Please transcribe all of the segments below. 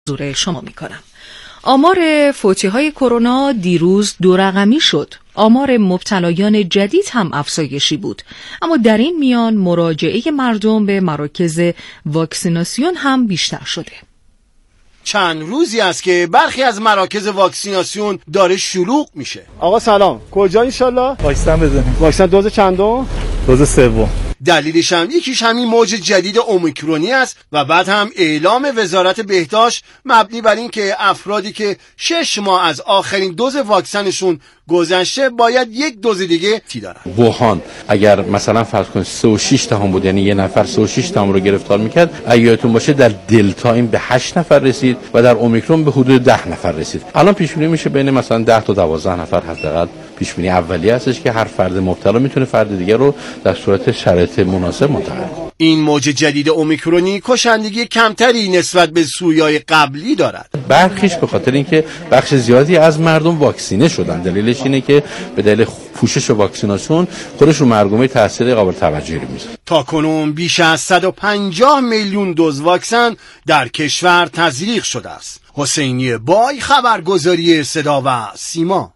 حضور شما میکنم. آمار فوتی‌های کرونا دیروز 2 رقمی شد. آمار مبتلایان جدید هم افزایشی بود. اما در این میان مراجعه مردم به مراکز واکسیناسیون هم بیشتر شده. چند روزی است که برخی از مراکز واکسیناسیون داره شلوغ میشه. آقا سلام، کجا انشالله؟ واکسن بزنیم. واکسن دوز چندم؟ دوز سوم. دلیلش هم یکیش همین موج جدید اومیکرونی است و بعد هم اعلام وزارت بهداشت مبنی بر این که افرادی که 6 ماه از آخرین دوز واکسنشون گذشته باید یک دوز دیگه دارن. ووهان اگر مثلا فرض کنید 3.6 بود، یعنی یه نفر 3.6 رو گرفتار میکرد، اگه یادتون باشه در دلتا این به 8 نفر رسید و در اومیکرون به حدود 10 نفر رسید. الان پیش بینی میشه بین مثلا 10 تا 12 نفر حداقل پیش بینی اولیه هستش که هر فرد مبتلا میتونه فرد دیگر رو در صورت شرایط مناسب منتقل کنه. این موج جدید اومیکرونی کشندگی کمتری نسبت به سویای قبلی دارد. برخیش به خاطر اینکه بخش زیادی از مردم واکسینه شدن. دلیلش اینه که به دلیل پوشش واکسیناسیون خودش رو مرگومه تاثیر قابل توجهی رو میذاره. تا کنون بیش از 150 میلیون دوز واکسن در کشور تزریق شده است. حسینی بای، خبرگزاری صدا و سیما.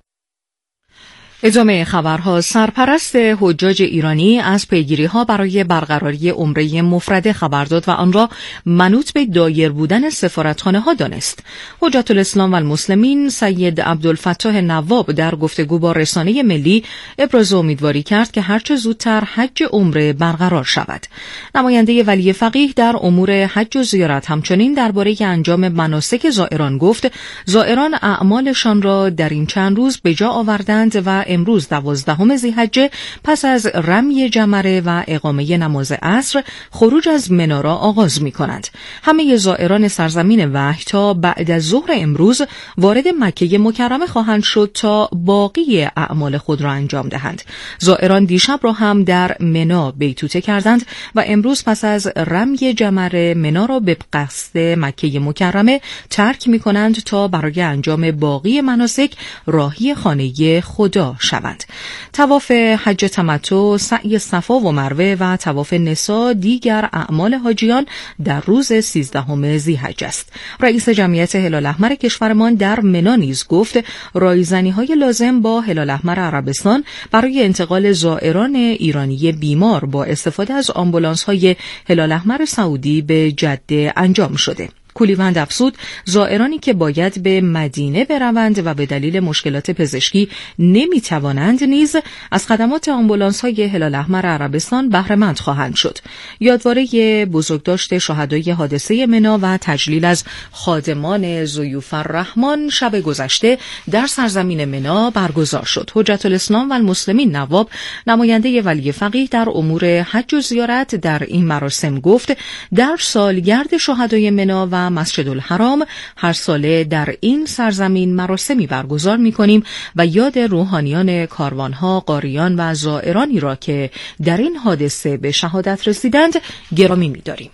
ادامه خبرها. سرپرست حجاج ایرانی از پیگیری‌ها برای برقراری عمره مفرده خبر داد و آن را منوط به دایر بودن سفارتخانه‌ها دانست. حجت الاسلام و المسلمین سید عبدالفتاح نواب در گفتگو با رسانه ملی ابراز امیدواری کرد که هرچه زودتر حج عمره برقرار شود. نماینده ولی فقیه در امور حج و زیارت همچنین درباره انجام مناسک زائران گفت زائران اعمالشان را در این چند روز به جا آوردند و امروز 12 ذی‌حجه پس از رمی جمره و اقامه نماز عصر خروج از منی را آغاز می‌کنند. همه زائران سرزمین وحی تا بعد از ظهر امروز وارد مکه مکرمه خواهند شد تا باقی اعمال خود را انجام دهند. زائران دیشب را هم در منی بیتوته کردند و امروز پس از رمی جمره منی را به قصد مکه مکرمه ترک می‌کنند تا برای انجام باقی مناسک راهی خانه خدا شوند. طواف حج تمتع، سعی صفا و مروه و طواف نساء دیگر اعمال حاجیان در روز 13 ذی‌حجه است. رئیس جمعیت هلال احمر کشورمان در منی نیز گفت رایزنی‌های لازم با هلال احمر عربستان برای انتقال زائران ایرانی بیمار با استفاده از آمبولانس‌های هلال احمر سعودی به جده انجام شده. کولیوند افزود زائرانی که باید به مدینه بروند و به دلیل مشکلات پزشکی نمیتوانند نیز از خدمات آمبولانس‌های هلال احمر عربستان بهره مند خواهند شد. یادواره بزرگداشت شهدای حادثه منی و تجلیل از خادمان ضیوف الرحمن شب گذشته در سرزمین منی برگزار شد. حجت الاسلام و المسلمین نواب نماینده ولی فقیه در امور حج و زیارت در این مراسم گفت در سالگرد شهدای منی و مسجد الحرام هر ساله در این سرزمین مراسمی برگزار می‌کنیم و یاد روحانیان کاروانها، قاریان و زائرانی را که در این حادثه به شهادت رسیدند گرامی می‌داریم.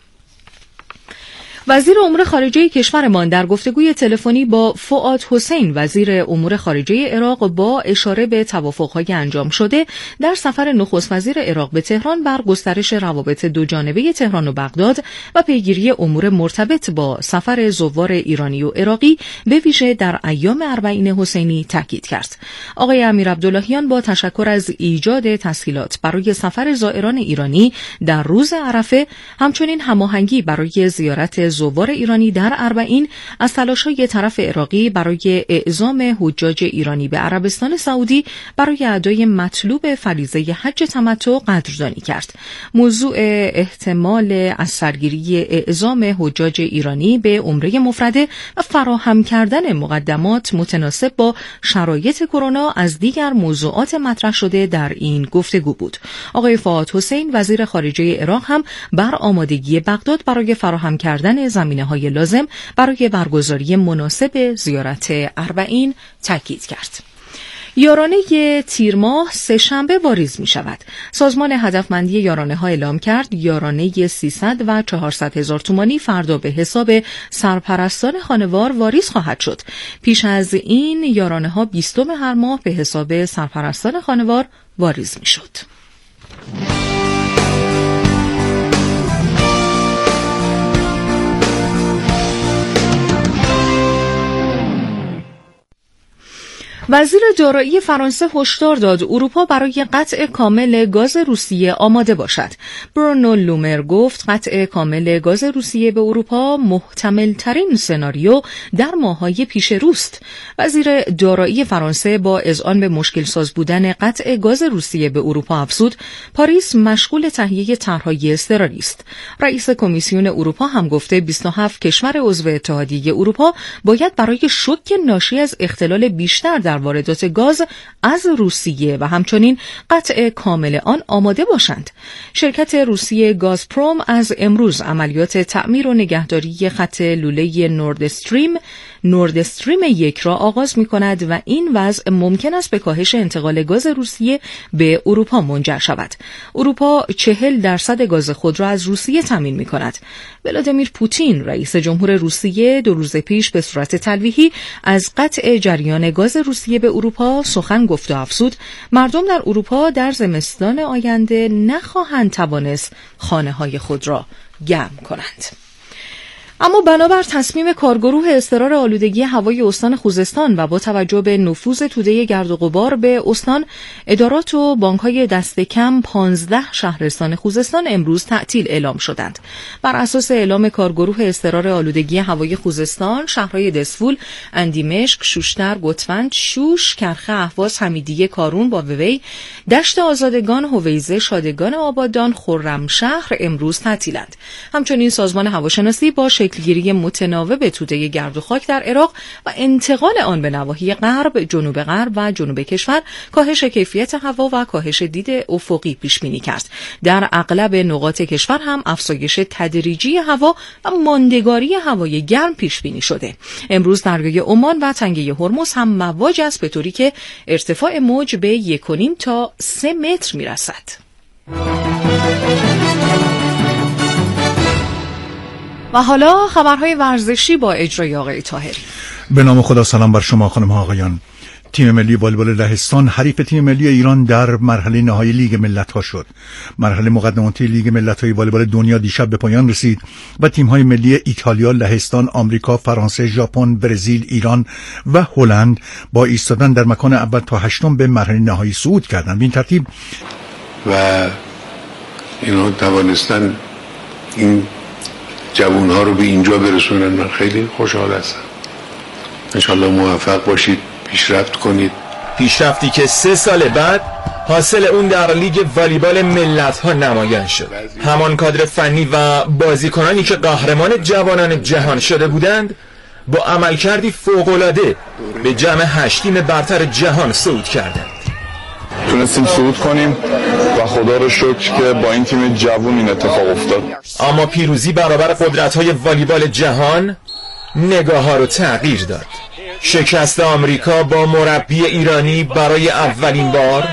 وزیر امور خارجه کشورمان در گفتگوی تلفنی با فؤاد حسین وزیر امور خارجه عراق با اشاره به توافق‌های انجام شده در سفر نخست وزیر عراق به تهران بر گسترش روابط دوجانبه تهران و بغداد و پیگیری امور مرتبط با سفر زوار ایرانی و عراقی به ویژه در ایام اربعین حسینی تاکید کرد. آقای امیر عبداللهیان با تشکر از ایجاد تسهیلات برای سفر زائران ایرانی در روز عرفه همچنین هماهنگی برای زیارت زوار ایرانی در اربعین از تلاش‌های طرف عراقی برای اعزام حجاج ایرانی به عربستان سعودی برای ادای مطلوب فریضه حج تمتع قدردانی کرد. موضوع احتمال از سرگیری اعزام حجاج ایرانی به عمره مفرده و فراهم کردن مقدمات متناسب با شرایط کرونا از دیگر موضوعات مطرح شده در این گفتگو بود. آقای فؤاد حسین وزیر خارجه عراق هم بر آمادگی بغداد برای فراهم کردن زمینه‌های لازم برای برگزاری مناسب زیارت اربعین تاکید کرد. یارانه تیر ماه سه‌شنبه واریز می شود. سازمان هدفمندی یارانه ها اعلام کرد یارانه 300 و 400 هزار تومانی فردا به حساب سرپرستان خانوار واریز خواهد شد. پیش از این یارانه ها 20 هر ماه به حساب سرپرستان خانوار واریز می شد. وزیر دارایی فرانسه هشدار داد اروپا برای قطع کامل گاز روسیه آماده باشد. برونو لومر گفت قطع کامل گاز روسیه به اروپا محتمل ترین سناریو در ماه‌های پیش روست. وزیر دارایی فرانسه با اذعان به مشکل ساز بودن قطع گاز روسیه به اروپا افزود پاریس مشغول تهیه طرح‌های اضطراری است. رئیس کمیسیون اروپا هم گفته 27 کشور عضو اتحادیه اروپا باید برای شوک ناشی از اختلال بیشتر در واردات گاز از روسیه و همچنین قطع کامل آن آماده باشند. شرکت روسیه گازپروم از امروز عملیات تعمیر و نگهداری خط لوله نورد استریم 1 را آغاز می‌کند و این وضع ممکن است به کاهش انتقال گاز روسیه به اروپا منجر شود. اروپا 40% گاز خود را از روسیه تامین می‌کند. ولادیمیر پوتین رئیس جمهور روسیه 2 روز پیش به صورت تلویحی از قطع جریان گاز روسیه به اروپا سخن گفت و افزود مردم در اروپا در زمستان آینده نخواهند توانست خانه‌های خود را گرم کنند. اما بنابر تصمیم کارگروه اضطرار آلودگی هوای استان خوزستان و با توجه به نفوذ توده گرد و غبار به استان، ادارات و بانک‌های دست کم 15 شهرستان خوزستان امروز تعطیل اعلام شدند. بر اساس اعلام کارگروه اضطرار آلودگی هوای خوزستان، شهرهای دسفول، اندیمشک، شوشتر، گتفند، شوش، کرخه، اهواز، حمیدیه، کارون، باوی، دشت آزادگان، هویزه، شادگان آبادان، خرمشهر امروز تعطیلند. همچنین سازمان هواشناسی با شکلگیری متناوب توده گرد و خاک در عراق و انتقال آن به نواحی غرب، جنوب غرب و جنوب کشور کاهش کیفیت هوا و کاهش دید افقی پیش بینی کرد. در اغلب نقاط کشور هم افزایش تدریجی هوا و ماندگاری هوای گرم پیش بینی شده. امروز دریای عمان و تنگه هرمز هم مواج است به طوری که ارتفاع موج به 1.5 تا 3 متر میرسد. و حالا خبرهای ورزشی با اجرای آقای طاهری. به نام خدا. سلام بر شما خانم ها آقایان. تیم ملی والیبال لهستان حریف تیم ملی ایران در مرحله نهایی لیگ ملت‌ها شد. مرحله مقدماتی لیگ ملت‌های والیبال دنیا دیشب به پایان رسید و تیم‌های ملی ایتالیا، لهستان، آمریکا، فرانسه، ژاپن، برزیل، ایران و هلند با ایستادن در مکان اول تا هشتم به مرحله نهایی صعود کردند. به این ترتیب و اینا توانستن این جوان‌ها رو به اینجا برسونن. من خیلی خوشحال هستم. انشالله موفق باشید، پیشرفت کنید. پیشرفتی که 3 سال بعد حاصل اون در لیگ والیبال ملت‌ها نمایان شد. همان کادر فنی و بازیکنانی که قهرمان جوانان جهان شده بودند با عملکردی فوق‌العاده به جمع 8 تیم برتر جهان صعود کردند. تونستیم صعود کنیم و خدا رو شکر که با این تیم جوان این اتفاق افتاد. اما پیروزی برابر قدرت‌های والیبال جهان نگاه‌ها رو تغییر داد. شکست آمریکا با مربی ایرانی برای اولین بار،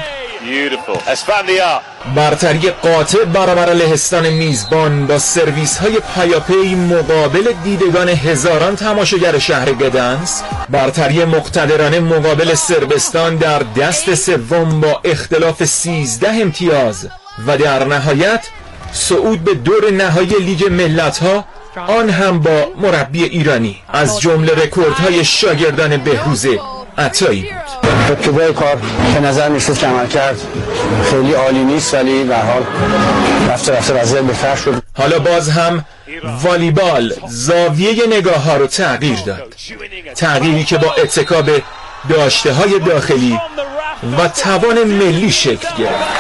برتری قاطع برابر لهستان میزبان با سرویس‌های پیاپی مقابل دیدگان هزاران تماشاگر شهر گدنسک، برتری مقتدرانه مقابل صربستان در دست سوم با اختلاف 13 امتیاز و در نهایت صعود به دور نهایی لیگ ملت‌ها، آن هم با مربی ایرانی. از جمله رکوردهای شاگردان بهروز عطایی بود. ابتدای کار به نظر میسید که عمل کرد خیلی عالی نیست، ولی به هر حال رفته وضعیت بهتر شد. حالا باز هم والیبال زاویه نگاه ها رو تغییر داد، تغییری که با اتکا به داشته های داخلی و توان ملی شکل گرفت.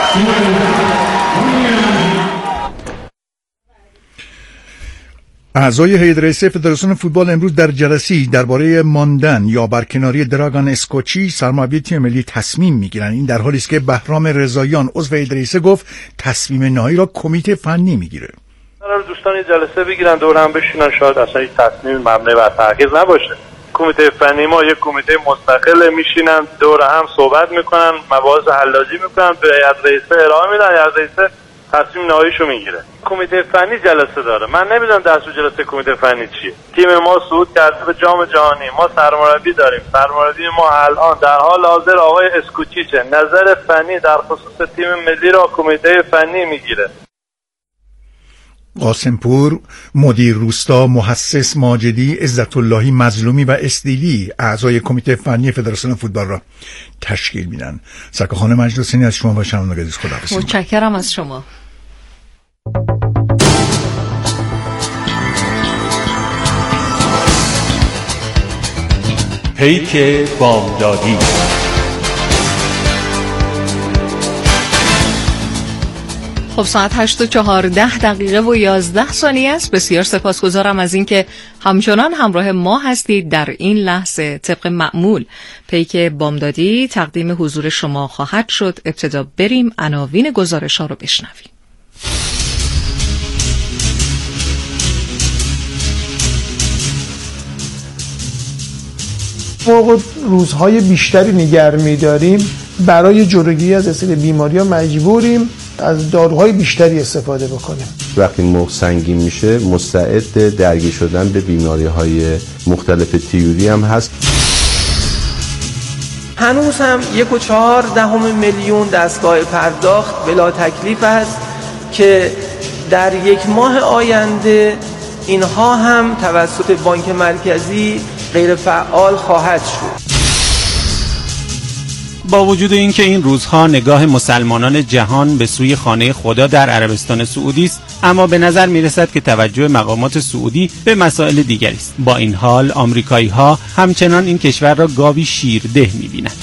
اعضای هیئت رئیسه فدراسیون فوتبال امروز در جلسه‌ای درباره ماندن یا برکناری دراگان اسکوچی سرمربی تیم ملی تصمیم میگیرند. این در حالی است که بهرام رضاییان عضو هیئت رئیسه گفت تصمیم نهایی را کمیته فنی میگیره. قرار دوستان جلسه بگیرن دور هم بشینن، شاید اصلا این تصمیم مبنی بر تحقیق نباشه. کمیته فنی ما یک کمیته مستقل میشینن دور هم صحبت میکنن، مباحث حلاجی میکنن، به هیئت رئیسه ارائه میدن، هیئت رئیسه تصمیم نهاییشو میگیره. کمیته فنی جلسه داره. من نمیدونم دستور جلسه کمیته فنی چیه. تیم ما صعود کرده به جام جهانی، ما سرمربی داریم. سرمربی ما الان در حال حاضر آقای اسکوچیچه. نظر فنی در خصوص تیم ملی را کمیته فنی میگیره. قاسمپور، مدیر روستا محسس ماجدی، عزت اللهی مظلومی و استیلی اعضای کمیته فنی فدراسیون فوتبال را تشکیل میدن. سرکارخانه مجلسینی از شما و شنوندگان عزیز خداحافظ. متشکرم از شما. پیک بامدادی. خب ساعت 8:14 و 11 ثانیه است. بسیار سپاسگزارم از اینکه همچنان همراه ما هستید. در این لحظه طبق معمول پیک بامدادی تقدیم حضور شما خواهد شد. ابتدا بریم عناوین گزارش ها رو بشنویم. موقع روزهای بیشتری نگه می‌داریم، برای جلوگیری از رسیدن بیماری‌ها مجبوریم از داروهای بیشتری استفاده بکنیم. وقتی مخ سنگین میشه مستعد درگیر شدن به بیماری‌های مختلف تیوری هم هست. هنوز هم 1.4 میلیون دستگاه پرداخت بلا تکلیف است که در یک ماه آینده اینها هم توسط بانک مرکزی غیر فعال خواهد شد. با وجود اینکه این روزها نگاه مسلمانان جهان به سوی خانه خدا در عربستان سعودی است، اما به نظر میرسد که توجه مقامات سعودی به مسائل دیگری است. با این حال آمریکایی‌ها همچنان این کشور را گاوی شیرده می‌بینند.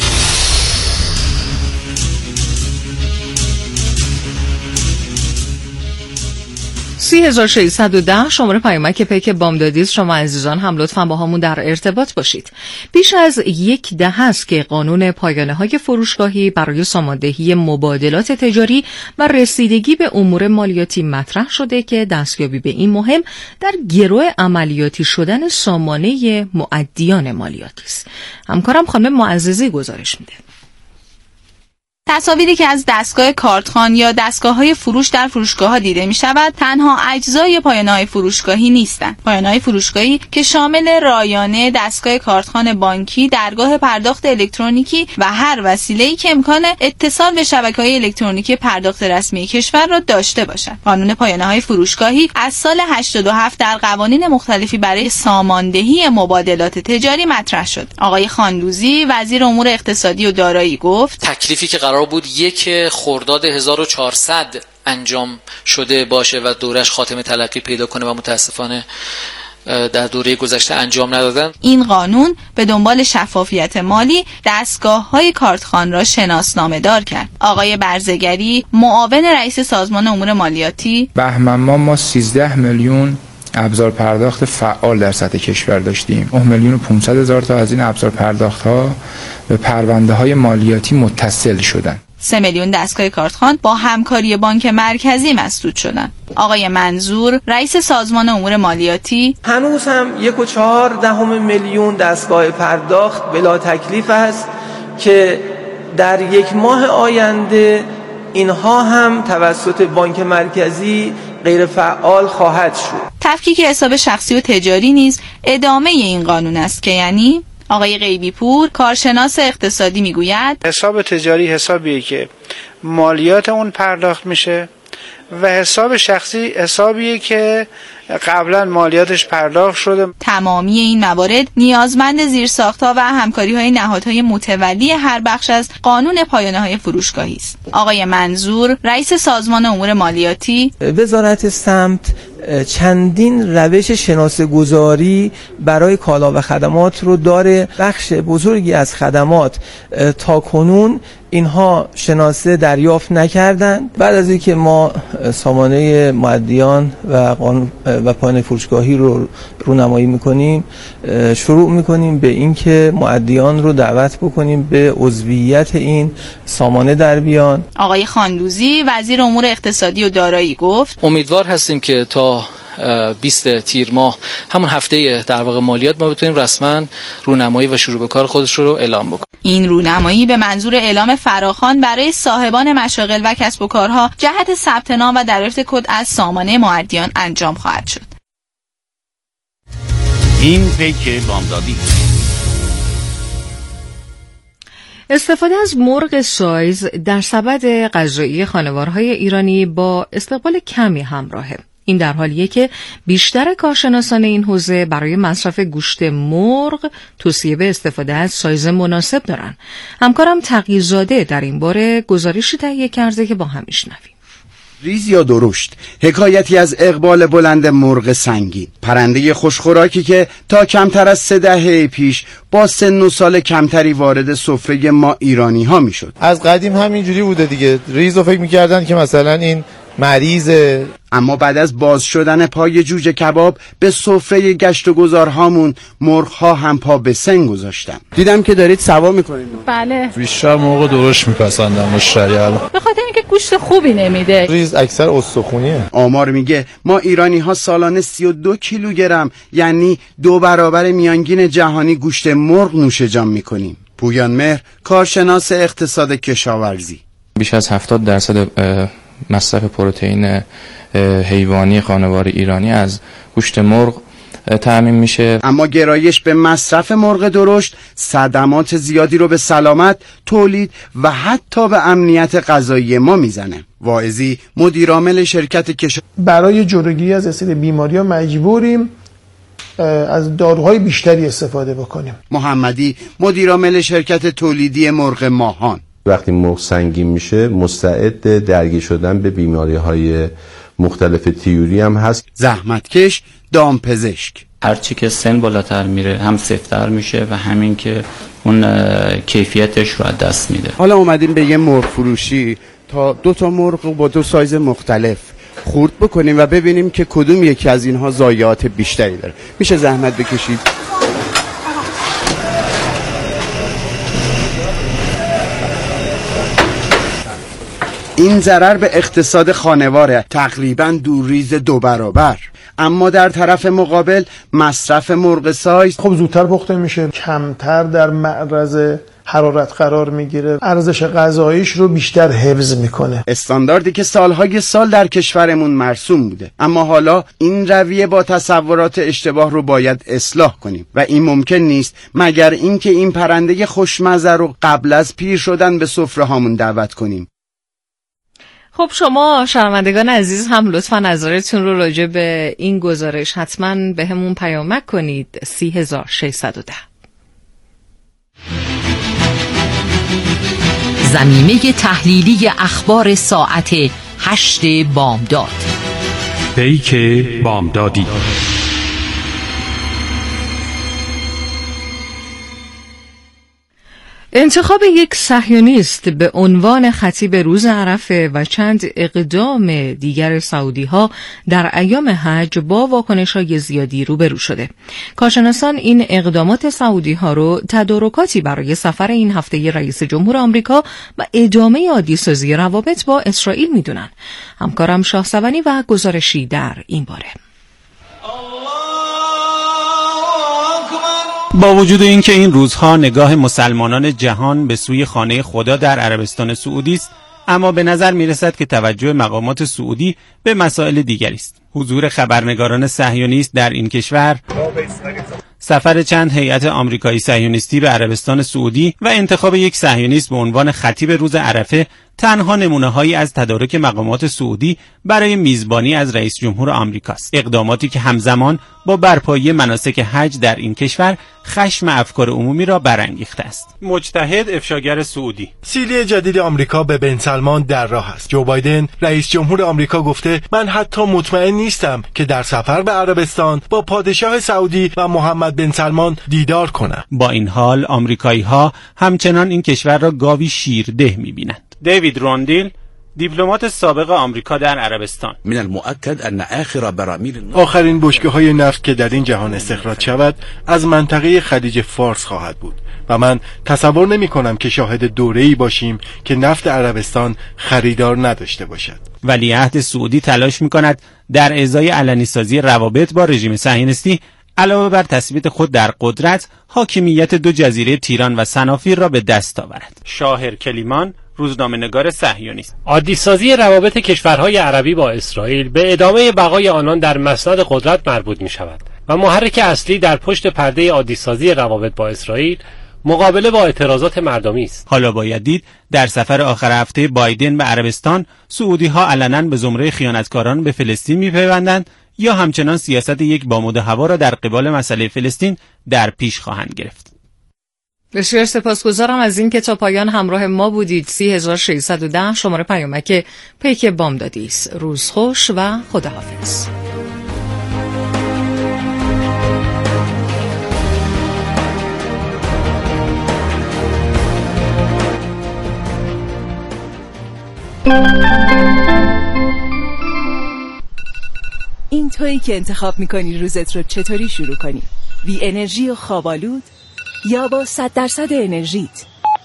3610 شماره پیامک پیک بامدادی است. شما عزیزان هم لطفاً با همون در ارتباط باشید. بیش از یک دهه است که قانون پایانه‌های فروشگاهی برای ساماندهی مبادلات تجاری و رسیدگی به امور مالیاتی مطرح شده که دستیابی به این مهم در گرو عملیاتی شدن سامانه مؤدیان مالیاتی است. همکارم خانم معززی گزارش میده. تصاویری که از دستگاه کارتخوان یا دستگاه‌های فروش در فروشگاه‌ها دیده می‌شود تنها اجزای پایانه‌های فروشگاهی نیستند. پایانه‌های فروشگاهی که شامل رایانه، دستگاه کارتخوان بانکی، درگاه پرداخت الکترونیکی و هر وسیله‌ای که امکان اتصال به شبکه‌های الکترونیکی پرداخت رسمی کشور را داشته باشد. قانون پایانه‌های فروشگاهی از سال 87 در قوانین مختلفی برای ساماندهی مبادلات تجاری مطرح شد. آقای خاندوزی وزیر امور اقتصادی و دارایی گفت تکلیفی که قرار بود 1 خرداد 1400 انجام شده باشه و دورش خاتمه تلقی پیدا کنه و متاسفانه در دوره گذشته انجام ندادن. این قانون به دنبال شفافیت مالی دستگاه‌های کارتخوان را شناسنامه دار کرد. آقای برزگری معاون رئیس سازمان امور مالیاتی بهمن ما 13 میلیون ابزار پرداخت فعال در سطح کشور داشتیم. 9,500,000 تا از این ابزار پرداخت ها به پرونده های مالیاتی متصل شدند. 3 میلیون دستگاه کارتخوان با همکاری بانک مرکزی مسدود شدند. آقای منظور رئیس سازمان امور مالیاتی هنوز هم 1.4 میلیون دستگاه پرداخت بلا تکلیف است که در یک ماه آینده اینها هم توسط بانک مرکزی غیر فعال خواهد شد. تفکیک حساب شخصی و تجاری نیز ادامه این قانون است که یعنی آقای غیبی پور کارشناس اقتصادی میگوید حساب تجاری حسابیه که مالیات اون پرداخت میشه و حساب شخصی حسابیه که قبلا مالیاتش پرداخت شده. تمامی این موارد نیازمند زیرساخت‌ها و همکاری‌های نهادهای متولی هر بخش از قانون پایانه‌های فروشگاهی است. آقای منظور رئیس سازمان امور مالیاتی وزارت سمت چندین روش شناسه‌گذاری برای کالا و خدمات رو داره. بخش بزرگی از خدمات تا کنون اینها شناسه دریافت نکردند. بعد از اینکه ما سامانه مؤدیان و پایانه فروشگاهی رو رونمایی میکنیم، شروع میکنیم به اینکه مؤدیان رو دعوت بکنیم به عضویت این سامانه در بیان. آقای خاندوزی وزیر امور اقتصادی و دارایی گفت امیدوار هستیم که تا 20 تیر ماه همون هفته در واقع مالیات ما بتونیم رسما رونمایی و شروع به کار خودش رو اعلام بکنیم. این رونمایی به منظور اعلام فراخوان برای صاحبان مشاغل و کسب و کارها جهت ثبت نام و دریافت کد از سامانه مؤدیان انجام خواهد شد. این پیک بامدادی. استفاده از مرغ سایز در سبد غذایی خانوارهای ایرانی با استقبال کمی همراهه. این در حالیه که بیشتر کارشناسان این حوزه برای مصرف گوشت مرغ توصیه به استفاده از سایز مناسب دارن. همکارم تقی‌زاده در این باره گزارشی تهیه کرده که با هم میشنویم. ریز یا درشت، حکایتی از اقبال بلند مرغ سنگین، پرنده خوشخوراکی که تا کمتر از 3 دهه پیش با سن و سال کمتری وارد سفره ما ایرانی ها می شد. از قدیم همینجوری بوده دیگه، ریز رو فکر می کردن که مثلا این مریضه. اما بعد از باز شدن پای جوجه کباب به سفره گشت و گذارهامون، مرغ ها هم پا به سن گذاشتن. دیدم که دارید سوا میکنید. بله. بیشتر مرغ درشت میپسندن مشتری الان. به خاطر اینکه گوشت خوبی نمیده. ریز اکثر استخونیه. آمار میگه ما ایرانی ها سالانه 32 کیلوگرم، یعنی 2 برابر میانگین جهانی گوشت مرغ نوش جان میکنیم. پویان مهر، کارشناس اقتصاد کشاورزی: بیش از 70% مصرف پروتئین حیوانی خانوار ایرانی از گوشت مرغ تأمین میشه. اما گرایش به مصرف مرغ درشت صدمات زیادی رو به سلامت، تولید و حتی به امنیت غذایی ما میزنه. واعظی، مدیرعامل شرکت برای جلوگیری از سری بیماری‌ها مجبوریم از داروهای بیشتری استفاده بکنیم. محمدی، مدیرعامل شرکت تولیدی مرغ ماهان: وقتی مرغ سنگین میشه مستعد درگیر شدن به بیماری‌های مختلف تیوری هم هست. زحمتکش، دامپزشک: هرچی که سن بالاتر میره هم سفت‌تر میشه و همین که اون کیفیتش رو از دست میده. حالا اومدیم به یه مرغ فروشی تا 2 مرغ با 2 سایز مختلف خورد بکنیم و ببینیم که کدوم یکی از اینها ضایعات بیشتری داره. میشه زحمت بکشید؟ این ضرر به اقتصاد خانواره، تقریباً دوریز 2 برابر. اما در طرف مقابل مصرف مرغ سایز خب زودتر پخته میشه، کمتر در معرض حرارت قرار میگیره، ارزش غذاییش رو بیشتر حفظ میکنه. استانداردی که سالهای سال در کشورمون مرسوم بوده، اما حالا این رویه با تصورات اشتباه رو باید اصلاح کنیم و این ممکن نیست مگر اینکه این پرنده خوشمزه رو قبل از پیر شدن به سفره هامون دعوت کنیم. خب شما شنوندگان عزیز هم لطفا نظرتون رو راجع به این گزارش حتما به همون پیامک کنید. 30610. زمینه تحلیلی اخبار ساعت 8 بامداد. پیک بامدادی. انتخاب یک صهیونیست به عنوان خطیب روز عرفه و چند اقدام دیگر سعودی ها در ایام حج با واکنش های زیادی روبرو شده. کارشناسان این اقدامات سعودی ها رو تدارکاتی برای سفر این هفته رئیس جمهور آمریکا و ادامه عادی‌سازی روابط با اسرائیل میدونن. همکارم شاهسوانی و گزارشی در این باره. با وجود اینکه این روزها نگاه مسلمانان جهان به سوی خانه خدا در عربستان سعودی است، اما به نظر میرسد که توجه مقامات سعودی به مسائل دیگری است. حضور خبرنگاران صهیونیست در این کشور، سفر چند هیئت آمریکایی صهیونیستی به عربستان سعودی و انتخاب یک صهیونیست به عنوان خطیب روز عرفه تنها نمونه‌هایی از تدارک مقامات سعودی برای میزبانی از رئیس جمهور آمریکاست. اقداماتی که همزمان با برپایی مناسک حج در این کشور خشم افکار عمومی را برانگیخته است. مجتهد افشاگر سعودی: سیلی جدید آمریکا به بن سلمان در راه است. جو بایدن رئیس جمهور آمریکا گفته من حتی مطمئن نیستم که در سفر به عربستان با پادشاه سعودی و محمد بن سلمان دیدار کنم. با این حال آمریکایی‌ها همچنان این کشور را گاوی شیرده می‌بینند. دیوید روندیل، دیپلمات سابق آمریکا در عربستان: من المؤكد ان آخرین بشکه‌های نفت که در این جهان استخراج شود از منطقه خلیج فارس خواهد بود و من تصور نمی‌کنم که شاهد دوره‌ای باشیم که نفت عربستان خریدار نداشته باشد. ولیعهد سعودی تلاش می‌کند در ازای علنی‌سازی روابط با رژیم صهیونیستی علاوه بر تثبیت خود در قدرت، حاکمیت 2 جزیره تیران و صنافیر را به دست آورد. شاهر کلیمان، روزنامه‌نگار صهیونیست: عادی‌سازی روابط کشورهای عربی با اسرائیل به ادامه بقای آنان در مسند قدرت مربوط می‌شود و محرک اصلی در پشت پرده عادی‌سازی روابط با اسرائیل مقابله با اعتراضات مردمی است. حالا باید دید در سفر آخر هفته بایدن به عربستان سعودی‌ها علنا به زمره خیانتکاران به فلسطین می‌پیوندند یا همچنان سیاست یک بامود هوا را در قبال مسئله فلسطین در پیش خواهند گرفت. بسیار سپاسگزارم از این که تا پایان همراه ما بودید. 3610 شماره پیامک پیک بامدادی است. روز خوش و خداحافظ. این تویی که انتخاب میکنی روزت رو چطوری شروع کنی؟ بی انرژی و خوابالود یا با 100% انرژیت؟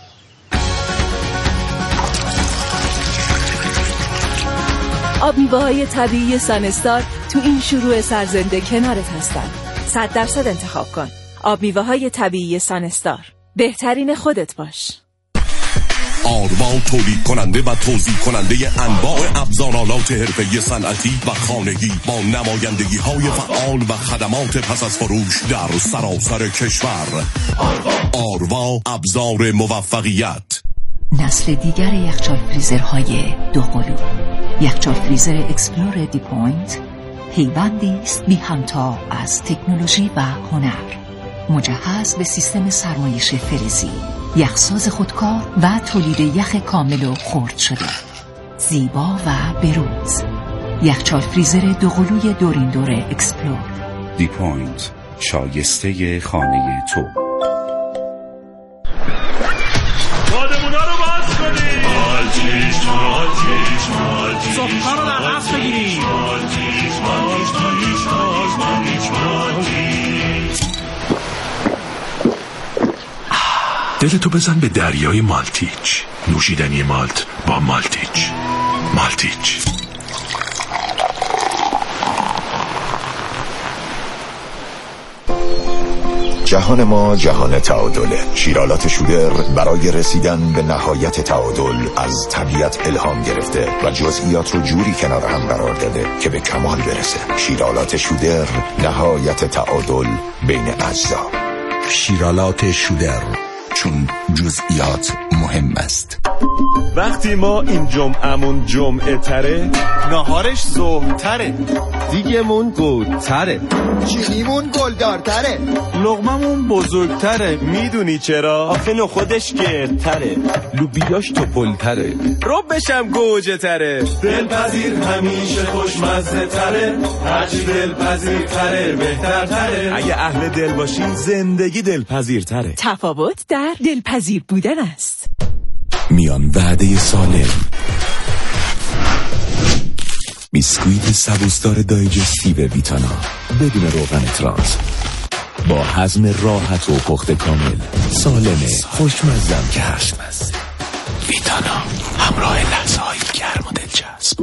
آب میوه‌های طبیعی سانستار تو این شروع سرزنده کنارت هستن. 100% انتخاب کن. آب میوه‌های طبیعی سانستار. بهترین خودت باش. آروا تولید کننده و توزیع کننده انواع ابزارالات حرفه‌ای صنعتی و خانگی با نمایندگی‌های فعال و خدمات پس از فروش در سراسر کشور. آروا ابزار موفقیت. نسل دیگر یخچال فریزرهای دوقلو. یخچال فریزر اکسپلور دی پوینت پیوندی است بی همتا از تکنولوژی و هنر. مجهز به سیستم سرمایش فلزی، یخساز خودکار و تولید یخ کامل و خرد شده. زیبا و بروز. یخچال فریزر دوقلوی دورین دوره اکسپلور. دی پوینت، شایسته خانه تو. بادمونا رو باز کنید. مالتیش صفحه رو در دست بگیرید. دلتو بزن به دریای مالتیچ. نوشیدنی مالت با مالتیچ. مالتیچ. جهان ما جهان تعادله. شیرالات شودر برای رسیدن به نهایت تعادل از طبیعت الهام گرفته و جزئیات رو جوری کنار هم قرار داده که به کمال برسه. شیرالات شودر، نهایت تعادل بین اجزا. شیرالات شودر، چون جزئیات مهم است. وقتی ما این جمعمون جمعه تره، نهارش ظهر تره، دیگمون گود تره، چینیمون گلدار تره، لقممون بزرگتره. میدونی چرا؟ آخه نخودش گردتره، لوبیاش توپل تره، ربشم گوجه تره. دلپذیر همیشه خوشمزه تره، هرچی دلپذیر تره بهتر تره. اگه اهل دل باشین زندگی دلپذیر تره. تفاوت در دلپذیر بودن است. میان وعده سالم. بیسکویت سبوسدار دایجستیو ویتانا بدون روغن ترانس، با هضم راحت و پخت کامل، سالمه، خوشمزه که هست. ویتانا، همراه لحظه‌های گرم و دلچسب.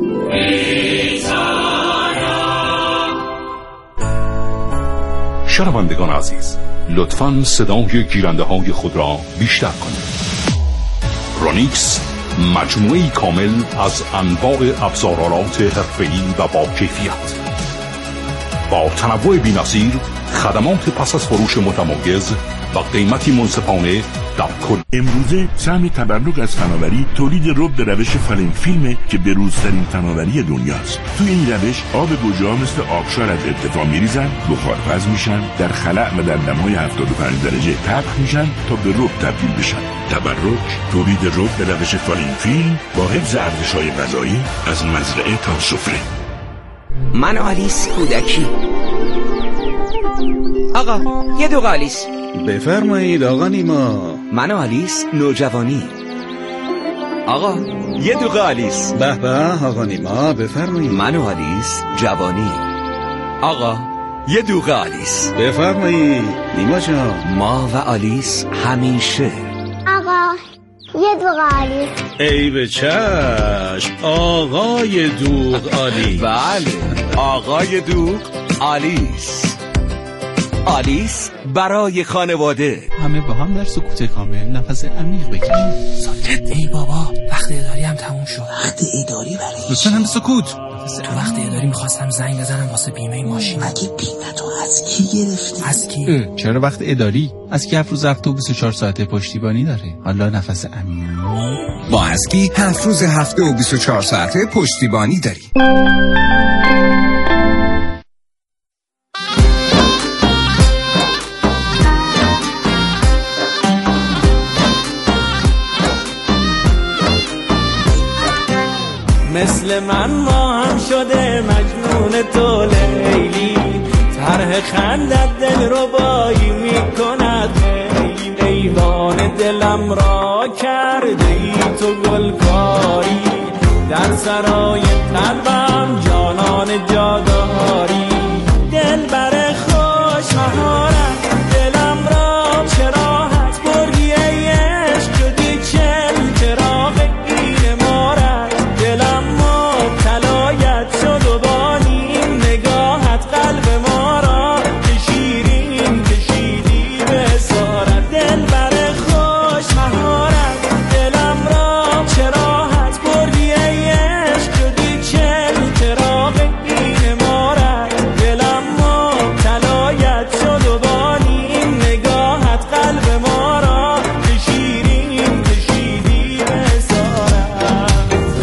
شنوندگان عزیز، لطفاً صدای گیرنده های خود را بیشتر کنید. رونیکس، مجموعه‌ای کامل از انواع ابزارالات حرفه‌ای و با کیفیت، با تنوع بی‌نظیر، خدمات پس از فروش متمایز و قیمتی منصفانه در کل. امروزه سهم تبرک از فناوری تولید رب به روش فلین فیلمه که بروزترین فناوری دنیاست. تو این روش آب گوجه‌ها مثل آبشار از ارتفاع میریزن، بخارپز میشن، در خلأ و در دمای 75 درجه طبخ میشن تا به رب تبدیل بشن. تبرک، تولید رب به روش فلین فیلم با حفظ ارزش‌های غذایی از مزرعه تا سفره. من آلیس کودکی. آقا یه دو آلیس. بفرمایید آقا نیما. من آلیس نوجوانی. آقا یه دو آلیس. به به آقا نیما بفرمایید. من آلیس جوانی. آقا یه دو آلیس. بفرمایید نیما جان. ما و آلیس همیشه. آقا یه دوغ آلیس. ای به چشم آقای دوغ آلیس. بله آقای دوغ آلیس. آلیس برای خانواده. همه با هم در سکوت کامل نفس عمیق بکشید. ساکت. ای بابا وقت اداری هم تموم شد. وقت اداری برای لطفاً هم سکوت. تو وقت اداری میخواستم زنگ بزنم واسه بیمه ماشین. مگه بیمه تو از از کی گرفتی؟ از کی؟ چرا وقت اداری؟ از کی 7 روز رفت و 24 ساعته پشتیبانی داره؟ حالا نفس عمیق. با از کی 7 روز هفته و 24 ساعته پشتیبانی داری. مثل من ما هم شده مجنون تو لیلی، طرح خندت دل رو بایی میکند خیلی، ایوان دلم را کرده ای تو گلکاری، در سرای قلبم جانان جاداری، دل بر خوش مهارت دلم را چراحت بردی ای عشق، شدی چل چراغ این مارت، دلم مبتلایت شد و با نیم نگاهت قلب ما را شیرین کشیدی به اسارت، دل بر خوش مهارت دلم را چراحت بردی ای عشق، شدی چل چراغ این مارت، دلم مبتلایت شد و با نیم نگاهت قلب ما را شیرین کشیدی به اسارت.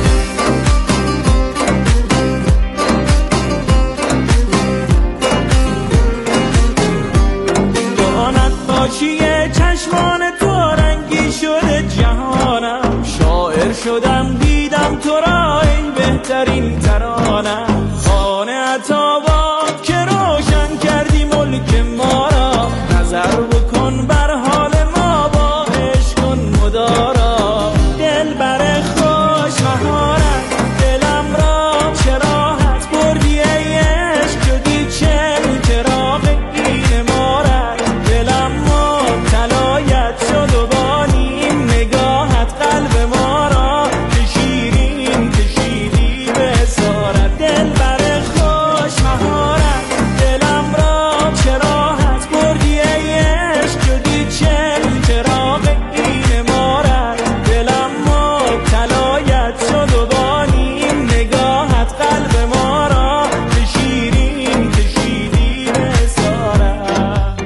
دانت باشیه چشمان تو رنگی شده جهانم، شاعر شدم دیدم تو را این بهترین ترانم، خانه عطاباد که روشن کردی ملک ما را، نظر بکن بر حال ما با عشق کن مدارا، دل بر خوش مهارت دلم را چراحت بردی ای عشق، شدی چل چراغ این مارت، دلم مبتلایت شد و با نیم نگاهت قلب ما را شیرین کشیدی به اسارت، دل بر خوش مهارت دلم را چراحت بردی ای عشق، شدی چل چراغ این مارت، دلم مبتلایت شد و با نیم نگاهت قلب ما را شیرین کشیدی به اسارت.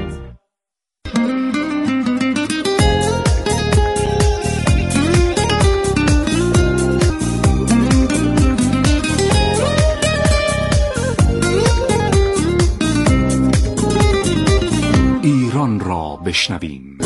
ایران را بشنویم.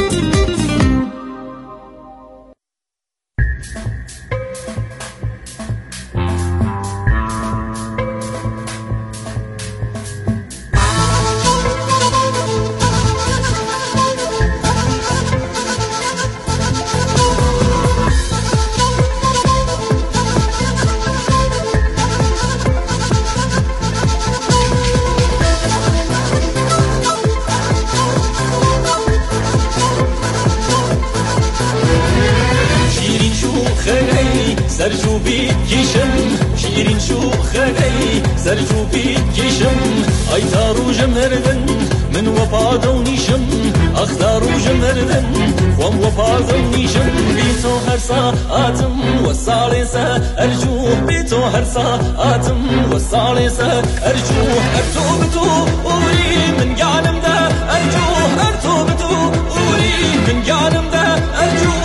شیرین شوخی سرجوبید گیشم، شیرین شوخی سرجوبید گیشم، ای تاروج مردن من وفادو نیشم، اخ تاروج مردن وم وفادو نیشم، بی تو هر ساعتم و سال سه ارجو، بی تو هر ساعتم و سال سه ارجو، ارتو بتو اوری من جانم ده ارجو، ارتو بتو اوری من جانم ده ارجو.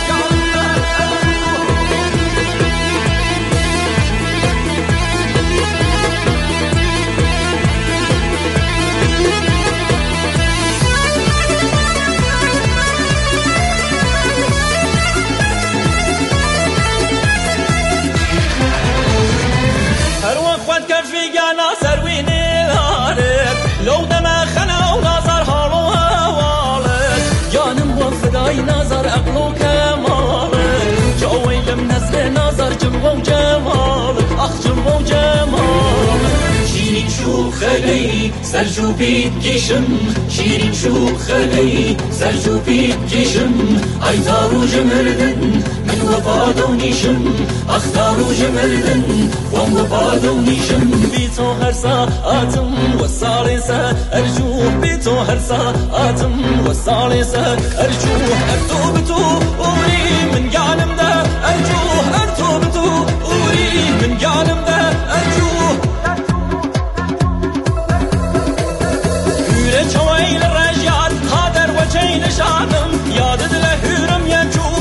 هر وقت كفي جانا سروين الهارك، لو دم خنا ونظر حالو هوالك، جانم وفداي نظر عقلو كمالك، جوي لم نزل نظر جمو جمالك، اخ جمو جمالك. شیرین شوخی سرجوبید گیشم، شیرین شوخی سرجوبید گیشم، ای تاروج مردن من وفادو نیشم، اخ تاروج مردن وم وفادو نیشم، بی تو هر ساعتم و سال سه ارجو، بی تو هر ساعتم و سال سه ارجو، ارتو بتو اوری من